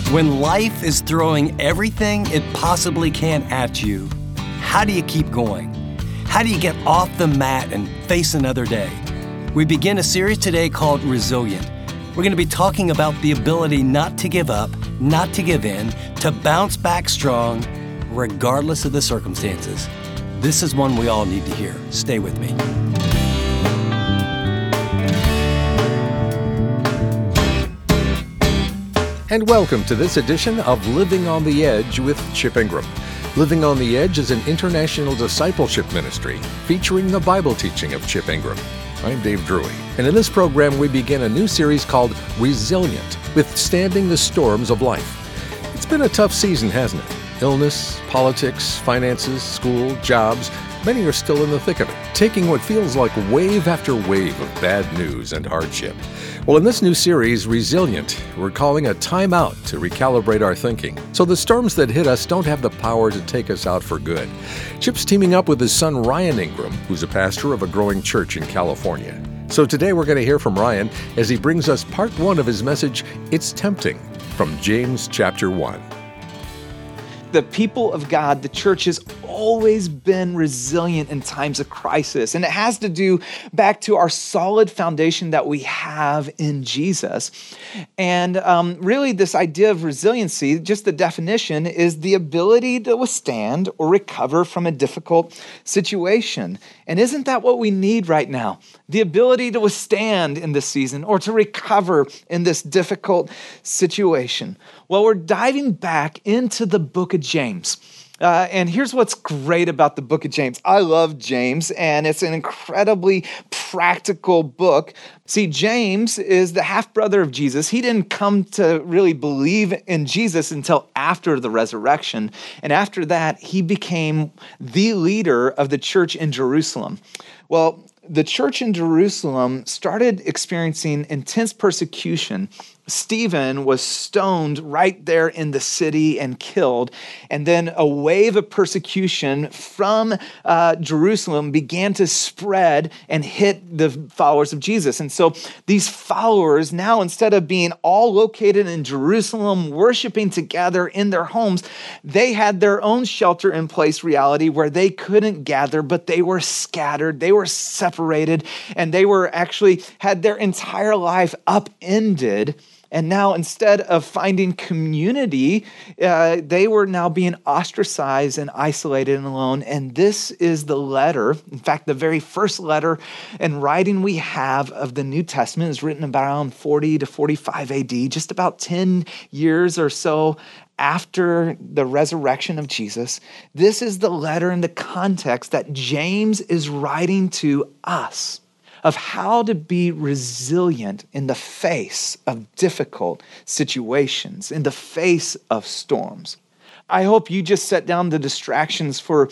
When life is throwing everything it possibly can at you, how do you keep going? How do you get off the mat and face another day? We begin a series today called Resilient. We're going to be talking about the ability not to give up, not to give in, to bounce back strong, regardless of the circumstances. This is one we all need to hear. Stay with me. And welcome to this edition of Living on the Edge with Chip Ingram. Living on the Edge is an international discipleship ministry featuring the Bible teaching of Chip Ingram. I'm Dave Drury, and in this program we begin a new series called Resilient, Withstanding the Storms of Life. It's been a tough season, hasn't it? Illness, politics, finances, school, jobs. Many are still in the thick of it, taking what feels like wave after wave of bad news and hardship. Well, in this new series, Resilient, we're calling a time out to recalibrate our thinking so the storms that hit us don't have the power to take us out for good. Chip's teaming up with his son Ryan Ingram, who's a pastor of a growing church in California. So today we're going to hear from Ryan as he brings us part one of his message, It's Tempting, from James chapter 1. The people of God, the church, has always been resilient in times of crisis. And it has to do back to our solid foundation that we have in Jesus. And really this idea of resiliency, just the definition, is the ability to withstand or recover from a difficult situation. And isn't that what we need right now? The ability to withstand in this season or to recover in this difficult situation. Well, we're diving back into the book of James. And here's what's great about the book of James. I love James, and it's an incredibly practical book. See, James is the half-brother of Jesus. He didn't come to really believe in Jesus until after the resurrection. And after that, he became the leader of the church in Jerusalem. Well, the church in Jerusalem started experiencing intense persecution. Stephen was stoned right there in the city and killed. And then a wave of persecution from Jerusalem began to spread and hit the followers of Jesus. And so these followers now, instead of being all located in Jerusalem, worshiping together in their homes, they had their own shelter-in-place reality where they couldn't gather, but they were scattered, they were separated, and they were actually had their entire life upended. And now, instead of finding community, they were now being ostracized and isolated and alone. And this is the letter. In fact, the very first letter and writing we have of the New Testament is written around 40 to 45 AD, just about 10 years or so after the resurrection of Jesus. This is the letter in the context that James is writing to us, of how to be resilient in the face of difficult situations, in the face of storms. I hope you just set down the distractions for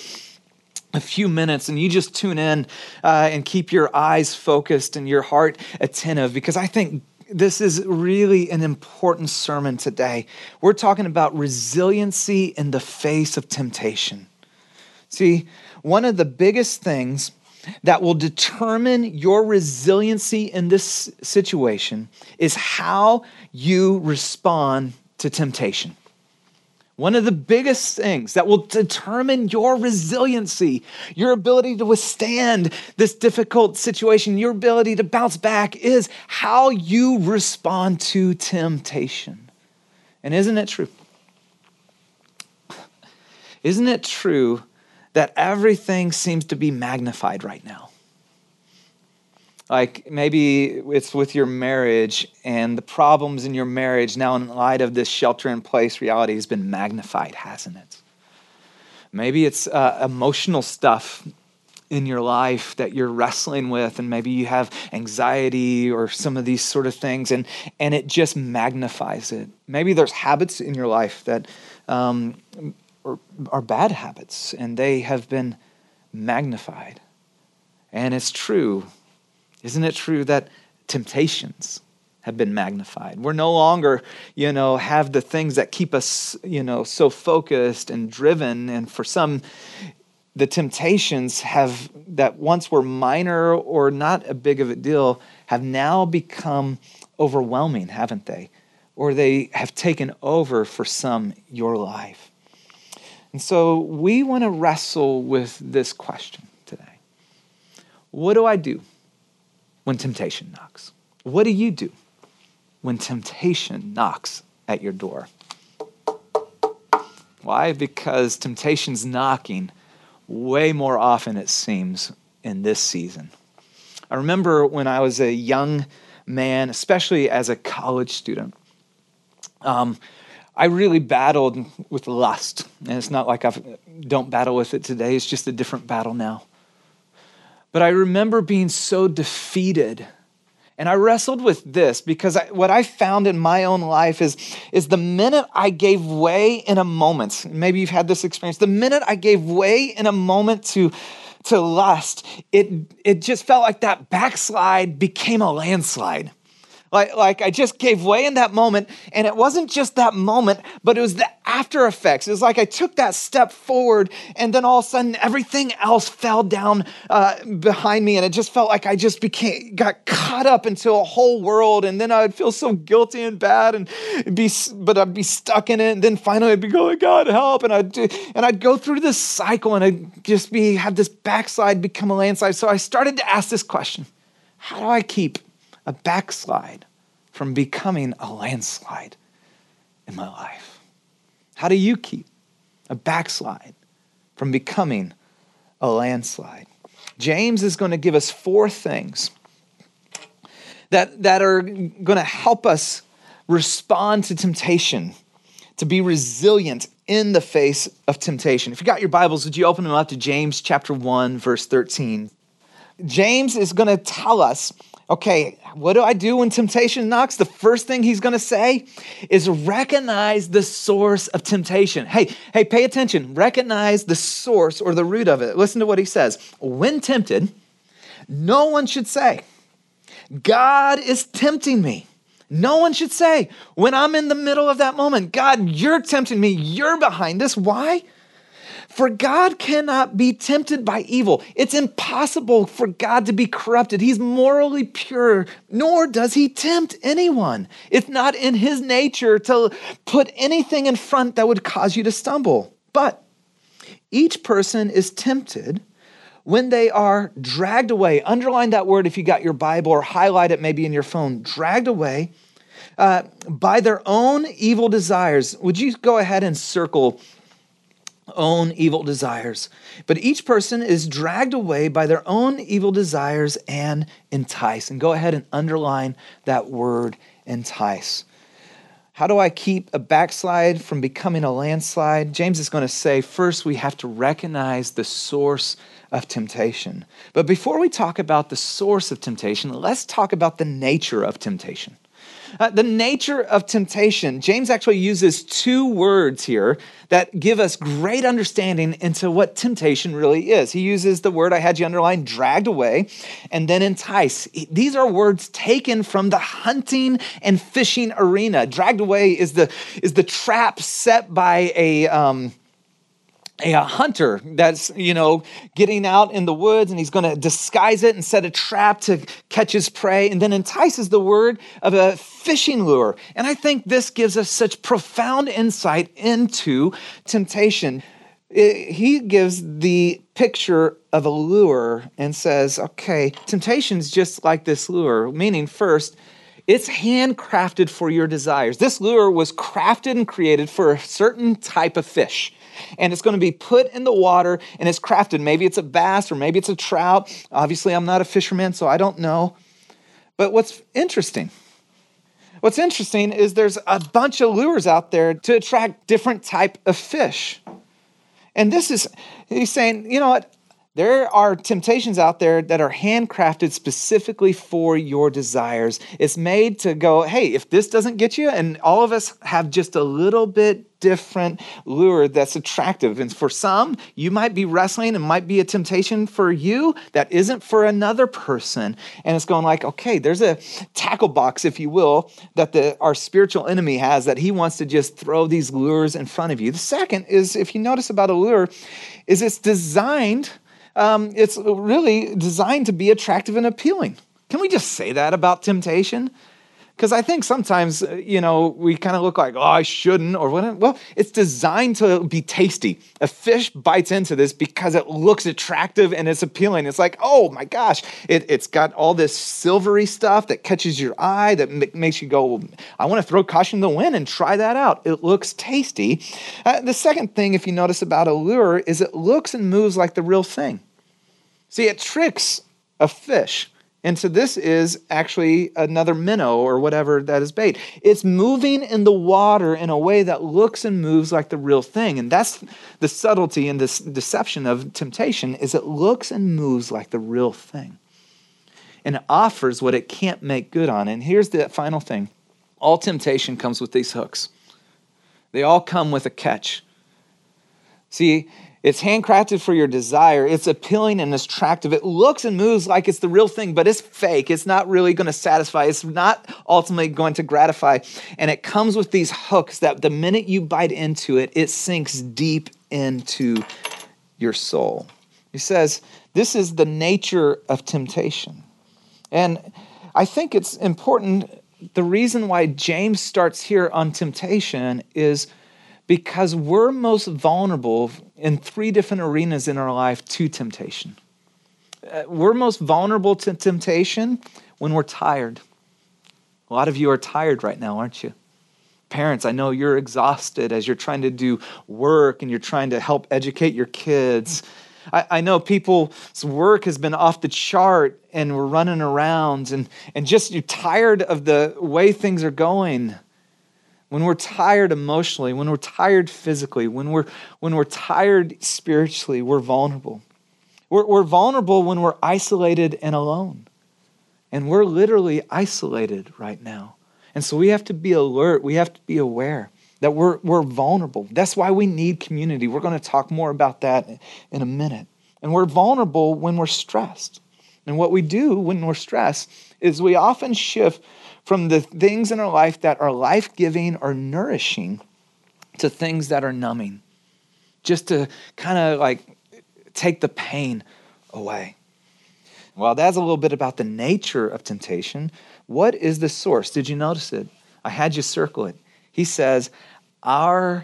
a few minutes and you just tune in and keep your eyes focused and your heart attentive, because I think this is really an important sermon today. We're talking about resiliency in the face of temptation. See, one of the biggest things that will determine your resiliency in this situation is how you respond to temptation. One of the biggest things that will determine your resiliency, your ability to withstand this difficult situation, your ability to bounce back, is how you respond to temptation. And isn't it true? Isn't it true that everything seems to be magnified right now? Like maybe it's with your marriage, and the problems in your marriage now in light of this shelter-in-place reality has been magnified, hasn't it? Maybe it's emotional stuff in your life that you're wrestling with, and maybe you have anxiety or some of these sort of things, and it just magnifies it. Maybe there's habits in your life that are bad habits, and they have been magnified. And it's true. Isn't it true that temptations have been magnified? We're no longer, have the things that keep us, so focused and driven. And for some, the temptations that once were minor or not a big of a deal have now become overwhelming, haven't they? or they have taken over for some your life. And so we want to wrestle with this question today. What do I do when temptation knocks? What do you do when temptation knocks at your door? Why? Because temptation's knocking way more often, it seems, in this season. I remember when I was a young man, especially as a college student, I really battled with lust. And it's not like I don't battle with it today. It's just a different battle now. But I remember being so defeated. And I wrestled with this because what I found in my own life is the minute I gave way in a moment, maybe you've had this experience, the minute I gave way in a moment to lust, it just felt like that backslide became a landslide. Like I just gave way in that moment, and it wasn't just that moment, but it was the after effects. It was like I took that step forward, and then all of a sudden everything else fell down behind me, and it just felt like I just got caught up into a whole world, and then I would feel so guilty and bad, but I'd be stuck in it, and then finally I'd be going, God help, and I'd go through this cycle, and I'd just have this backslide become a landslide. So I started to ask this question: how do I keep a backslide from becoming a landslide in my life? How do you keep a backslide from becoming a landslide? James is going to give us 4 things that are going to help us respond to temptation, to be resilient in the face of temptation. If you got your Bibles, would you open them up to James chapter 1, verse 13? James is going to tell us, okay, what do I do when temptation knocks? The first thing he's going to say is recognize the source of temptation. Hey, pay attention. Recognize the source or the root of it. Listen to what he says. When tempted, no one should say, God is tempting me. No one should say, when I'm in the middle of that moment, God, you're tempting me. You're behind this. Why? For God cannot be tempted by evil. It's impossible for God to be corrupted. He's morally pure, nor does he tempt anyone. It's not in his nature to put anything in front that would cause you to stumble. But each person is tempted when they are dragged away. Underline that word if you got your Bible, or highlight it maybe in your phone. Dragged away by their own evil desires. Would you go ahead and circle own evil desires? But each person is dragged away by their own evil desires and entice. And go ahead and underline that word, entice. How do I keep a backslide from becoming a landslide? James is going to say, first, we have to recognize the source of temptation. But before we talk about the source of temptation, let's talk about the nature of temptation. The nature of temptation, James actually uses 2 words here that give us great understanding into what temptation really is. He uses the word I had you underline, dragged away, and then entice. These are words taken from the hunting and fishing arena. Dragged away is the trap set by a hunter that's, getting out in the woods, and he's going to disguise it and set a trap to catch his prey. And then entice is the word of a fishing lure. And I think this gives us such profound insight into temptation. He gives the picture of a lure and says, okay, temptation is just like this lure, meaning first, it's handcrafted for your desires. This lure was crafted and created for a certain type of fish. And it's going to be put in the water, and it's crafted. Maybe it's a bass or maybe it's a trout. Obviously, I'm not a fisherman, so I don't know. But what's interesting is there's a bunch of lures out there to attract different type of fish. And he's saying, you know what? There are temptations out there that are handcrafted specifically for your desires. It's made to go, hey, if this doesn't get you, and all of us have just a little bit different lure that's attractive. And for some, you might be wrestling and might be a temptation for you that isn't for another person. And it's going like, okay, there's a tackle box, if you will, that our spiritual enemy has, that he wants to just throw these lures in front of you. The second is, if you notice about a lure, is it's really designed to be attractive and appealing. Can we just say that about temptation? Because I think sometimes, we kind of look like, oh, I shouldn't, or whatever. Well, it's designed to be tasty. A fish bites into this because it looks attractive and it's appealing. It's like, oh my gosh, it's got all this silvery stuff that catches your eye, that makes you go, I want to throw caution to the wind and try that out. It looks tasty. The second thing, if you notice about a lure, is it looks and moves like the real thing. See, it tricks a fish. And so this is actually another minnow or whatever that is bait. It's moving in the water in a way that looks and moves like the real thing. And that's the subtlety and this deception of temptation, is it looks and moves like the real thing. And it offers what it can't make good on. And here's the final thing. All temptation comes with these hooks. They all come with a catch. See, it's handcrafted for your desire. It's appealing and attractive. It looks and moves like it's the real thing, but it's fake. It's not really going to satisfy. It's not ultimately going to gratify. And it comes with these hooks that the minute you bite into it, it sinks deep into your soul. He says, this is the nature of temptation. And I think it's important. The reason why James starts here on temptation is because we're most vulnerable in 3 different arenas in our life to temptation. We're most vulnerable to temptation when we're tired. A lot of you are tired right now, aren't you? Parents, I know you're exhausted as you're trying to do work and you're trying to help educate your kids. I know people's work has been off the chart and we're running around and just you're tired of the way things are going. When we're tired emotionally, when we're tired physically, when we're tired spiritually, we're vulnerable. We're vulnerable when we're isolated and alone. And we're literally isolated right now. And so we have to be alert. We have to be aware that we're vulnerable. That's why we need community. We're going to talk more about that in a minute. And we're vulnerable when we're stressed. And what we do when we're stressed is we often shift from the things in our life that are life-giving or nourishing to things that are numbing, just to kind of like take the pain away. Well, that's a little bit about the nature of temptation. What is the source? Did you notice it? I had you circle it. He says, our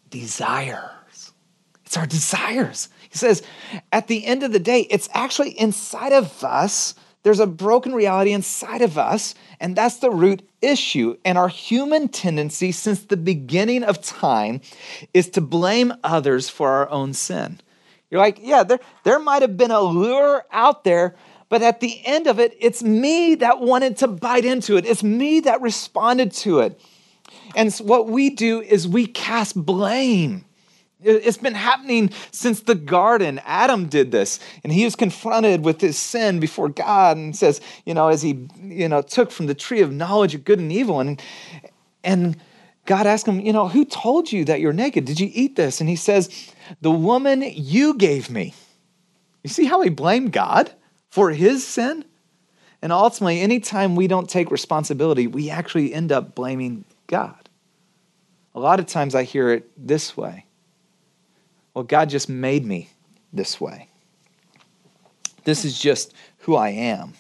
desires. It's our desires. He says, at the end of the day, it's actually inside of us. There's a broken reality inside of us, and that's the root issue. And our human tendency since the beginning of time is to blame others for our own sin. You're like, yeah, there might have been a lure out there, but at the end of it, it's me that wanted to bite into it. It's me that responded to it. And so what we do is we cast blame. It's been happening since the garden. Adam did this, and he was confronted with his sin before God and says, as he, took from the tree of knowledge of good and evil. And God asked him, who told you that you're naked? Did you eat this? And he says, the woman you gave me. You see how he blamed God for his sin? And ultimately, anytime we don't take responsibility, we actually end up blaming God. A lot of times I hear it this way. Well, God just made me this way. This is just who I am.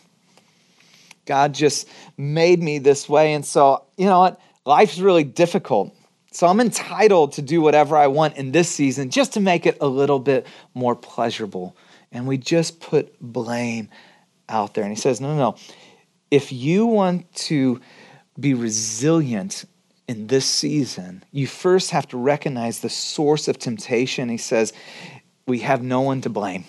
God just made me this way. And so, you know what? Life's really difficult. So I'm entitled to do whatever I want in this season just to make it a little bit more pleasurable. And we just put blame out there. And he says, no. If you want to be resilient in this season, you first have to recognize the source of temptation. He says, we have no one to blame.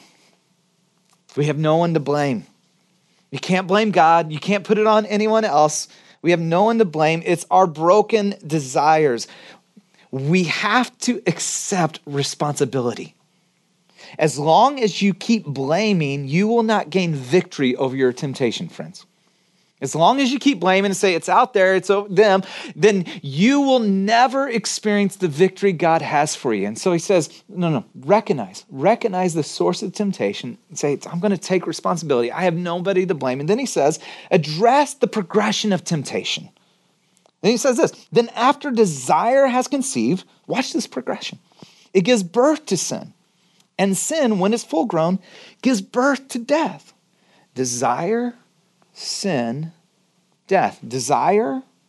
We have no one to blame. You can't blame God. You can't put it on anyone else. We have no one to blame. It's our broken desires. We have to accept responsibility. As long as you keep blaming, you will not gain victory over your temptation, friends. As long as you keep blaming and say, it's out there, it's them, then you will never experience the victory God has for you. And so he says, no, recognize the source of temptation and say, I'm going to take responsibility. I have nobody to blame. And then he says, address the progression of temptation. Then he says this, then after desire has conceived, watch this progression. It gives birth to sin. And sin, when it's full grown, gives birth to death. Desire, sin, death. Desire,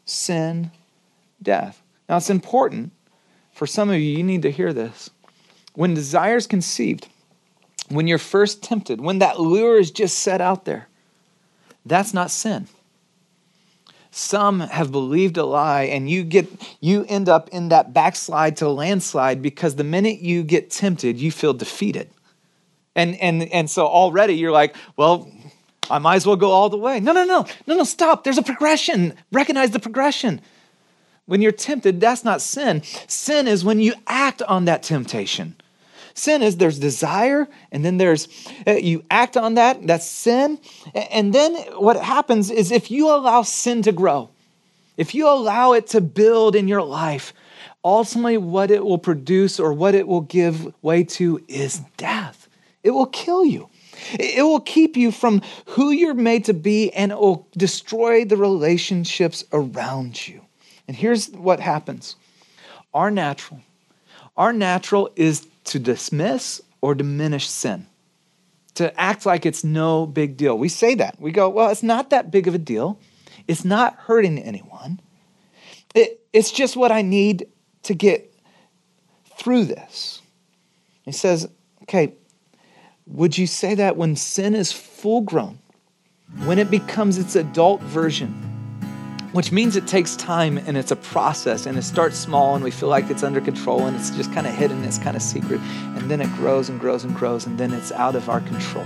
sin, death. Now, it's important for some of you need to hear this. When desire is conceived, when you're first tempted, when that lure is just set out there, that's not sin. Some have believed a lie, and you end up in that backslide to landslide because the minute you get tempted, you feel defeated. And so already you're like, well, I might as well go all the way. No, stop. There's a progression. Recognize the progression. When you're tempted, that's not sin. Sin is when you act on that temptation. Sin is there's desire, and then you act on that, that's sin. And then what happens is if you allow sin to grow, if you allow it to build in your life, ultimately what it will produce or what it will give way to is death. It will kill you. It will keep you from who you're made to be, and it will destroy the relationships around you. And here's what happens. Our natural is to dismiss or diminish sin, to act like it's no big deal. We say that. We go, well, it's not that big of a deal. It's not hurting anyone. It's just what I need to get through this. He says, okay, would you say that when sin is full grown, when it becomes its adult version, which means it takes time and it's a process and it starts small and we feel like it's under control and it's just kind of hidden, it's kind of secret, and then it grows and grows and grows, and then it's out of our control.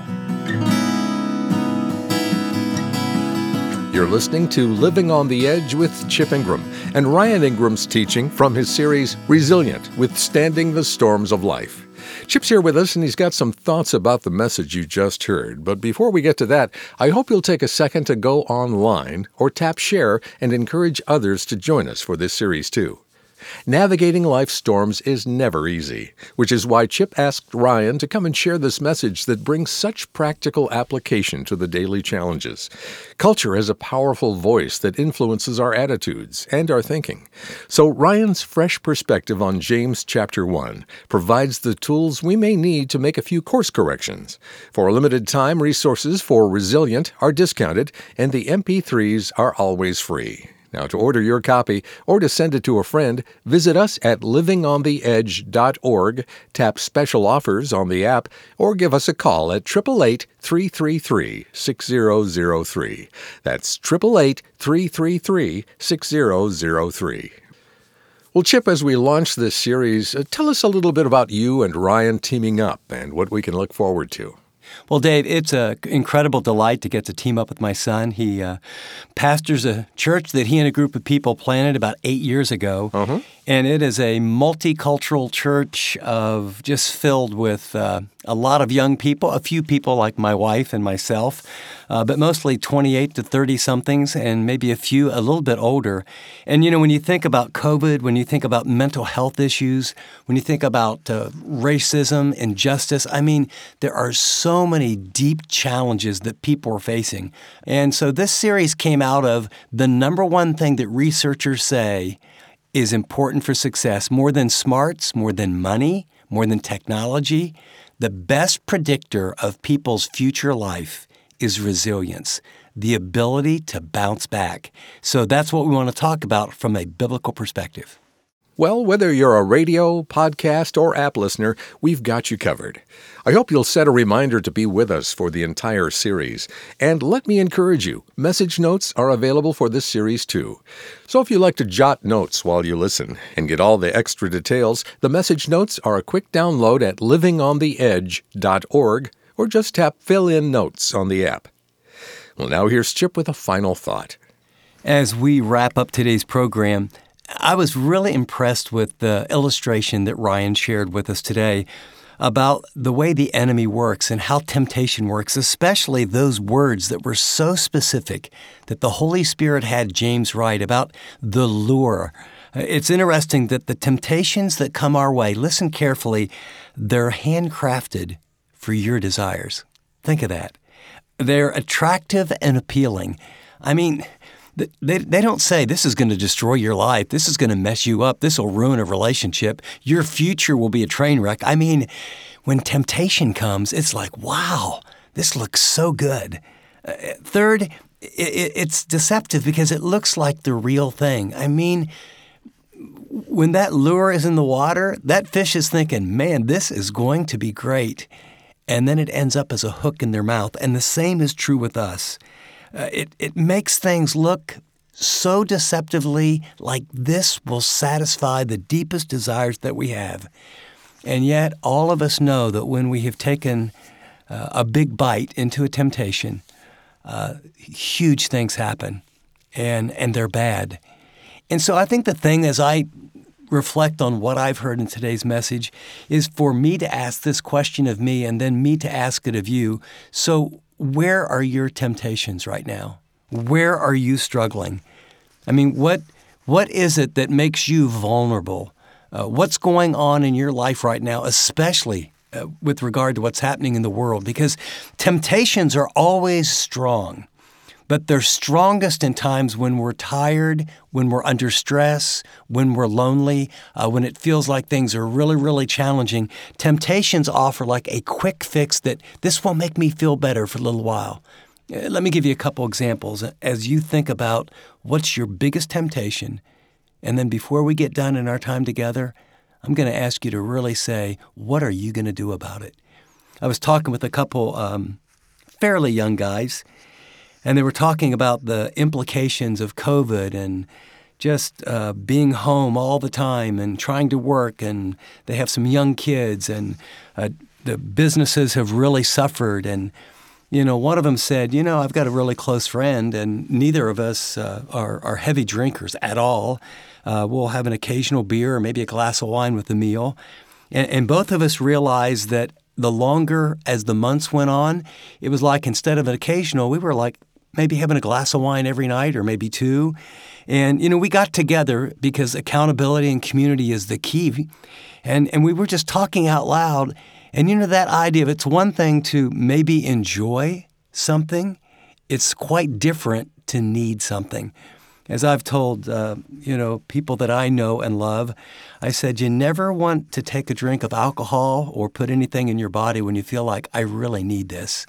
You're listening to Living on the Edge with Chip Ingram and Ryan Ingram's teaching from his series Resilient, Withstanding the Storms of Life. Chip's here with us, and he's got some thoughts about the message you just heard. But before we get to that, I hope you'll take a second to go online or tap share and encourage others to join us for this series too. Navigating life's storms is never easy, which is why Chip asked Ryan to come and share this message that brings such practical application to the daily challenges. Culture has a powerful voice that influences our attitudes and our thinking. So Ryan's fresh perspective on James chapter 1 provides the tools we may need to make a few course corrections. For a limited time, resources for Resilient are discounted, and the MP3s are always free. Now, to order your copy or to send it to a friend, visit us at livingontheedge.org, tap special offers on the app, or give us a call at 888-333-6003. That's 888-333-6003. Well, Chip, as we launch this series, tell us a little bit about you and Ryan teaming up and what we can look forward to. Well, Dave, it's an incredible delight to get to team up with my son. He pastors a church that he and a group of people planted about 8 years ago. Uh-huh. And it is a multicultural church just filled with a lot of young people, a few people like my wife and myself, but mostly 28 to 30-somethings and maybe a few a little bit older. And, when you think about COVID, when you think about mental health issues, when you think about racism, injustice, there are so many deep challenges that people are facing. And so this series came out of the number one thing that researchers say is important for success, more than smarts, more than money, more than technology. The best predictor of people's future life is resilience, the ability to bounce back. So that's what we want to talk about from a biblical perspective. Well, whether you're a radio, podcast, or app listener, we've got you covered. I hope you'll set a reminder to be with us for the entire series. And let me encourage you, message notes are available for this series too. So if you like to jot notes while you listen and get all the extra details, the message notes are a quick download at livingontheedge.org, or just tap Fill in Notes on the app. Well, now here's Chip with a final thought. As we wrap up today's program, I was really impressed with the illustration that Ryan shared with us today about the way the enemy works and how temptation works, especially those words that were so specific that the Holy Spirit had James write about the lure. It's interesting that the temptations that come our way, listen carefully, they're handcrafted for your desires. Think of that. They're attractive and appealing. They don't say this is going to destroy your life, this is going to mess you up, this will ruin a relationship, your future will be a train wreck. When temptation comes, it's like, wow, this looks so good. Third, it's deceptive because it looks like the real thing. I mean, when that lure is in the water, that fish is thinking, man, this is going to be great. And then it ends up as a hook in their mouth. And the same is true with us. It makes things look so deceptively like this will satisfy the deepest desires that we have. And yet all of us know that when we have taken a big bite into a temptation, huge things happen, and they're bad. And so I think the thing, as I reflect on what I've heard in today's message, is for me to ask this question of me and then me to ask it of you. So where are your temptations right now? Where are you struggling? I mean, what is it that makes you vulnerable? What's going on in your life right now, especially with regard to what's happening in the world? Because temptations are always strong, but they're strongest in times when we're tired, when we're under stress, when we're lonely, when it feels like things are really, really challenging. Temptations offer like a quick fix that this will make me feel better for a little while. Let me give you a couple examples as you think about what's your biggest temptation. And then before we get done in our time together, I'm going to ask you to really say, what are you going to do about it? I was talking with a couple fairly young guys, and they were talking about the implications of COVID and just being home all the time and trying to work. And they have some young kids, and the businesses have really suffered. And, one of them said, I've got a really close friend, and neither of us are heavy drinkers at all. We'll have an occasional beer or maybe a glass of wine with the meal. And both of us realized that the longer as the months went on, it was like instead of an occasional, we were like maybe having a glass of wine every night or maybe two. And, we got together because accountability and community is the key. And we were just talking out loud. And, that idea of it's one thing to maybe enjoy something. It's quite different to need something. As I've told, people that I know and love, I said, you never want to take a drink of alcohol or put anything in your body when you feel like, I really need this.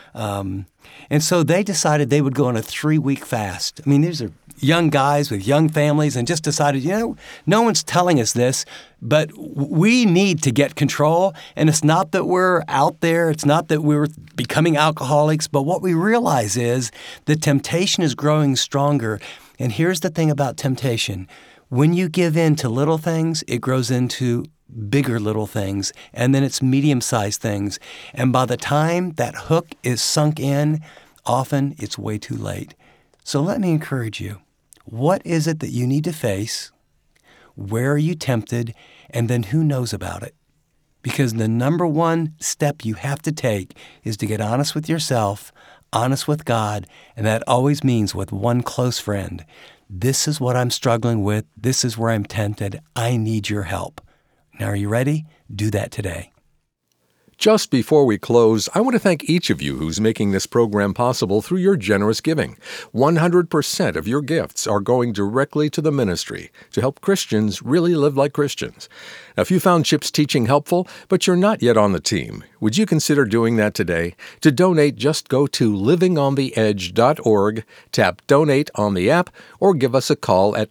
And so they decided they would go on a 3-week fast. I mean, these are young guys with young families and just decided, no one's telling us this, but we need to get control. And it's not that we're out there. It's not that we're becoming alcoholics. But what we realize is the temptation is growing stronger. And here's the thing about temptation. When you give in to little things, it grows into bigger little things, and then it's medium-sized things. And by the time that hook is sunk in, often it's way too late. So let me encourage you. What is it that you need to face? Where are you tempted? And then who knows about it? Because the number one step you have to take is to get honest with yourself, honest with God, and that always means with one close friend. This is what I'm struggling with. This is where I'm tempted. I need your help. Now, are you ready? Do that today. Just before we close, I want to thank each of you who's making this program possible through your generous giving. 100% of your gifts are going directly to the ministry to help Christians really live like Christians. Now, if you found Chip's teaching helpful, but you're not yet on the team, would you consider doing that today? To donate, just go to livingontheedge.org, tap Donate on the app, or give us a call at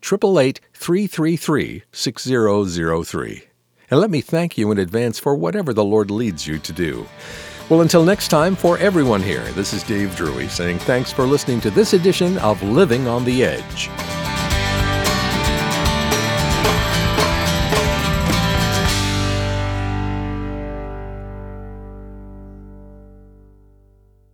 888-333-6003. And let me thank you in advance for whatever the Lord leads you to do. Well, until next time, for everyone here, this is Dave Drury saying thanks for listening to this edition of Living on the Edge.